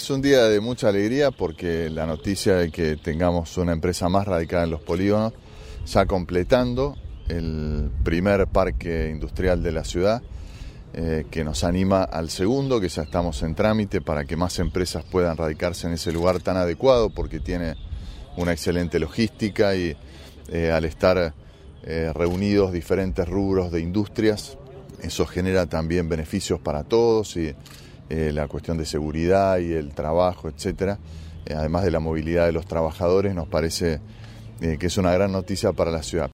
Es un día de mucha alegría porque la noticia de que tengamos una empresa más radicada en los polígonos, ya completando el primer parque industrial de la ciudad, que nos anima al segundo, que ya estamos en trámite para que más empresas puedan radicarse en ese lugar tan adecuado porque tiene una excelente logística y al estar reunidos diferentes rubros de industrias, eso genera también beneficios para todos y la cuestión de seguridad y el trabajo, etcétera, además de la movilidad de los trabajadores, nos parece que es una gran noticia para la ciudad.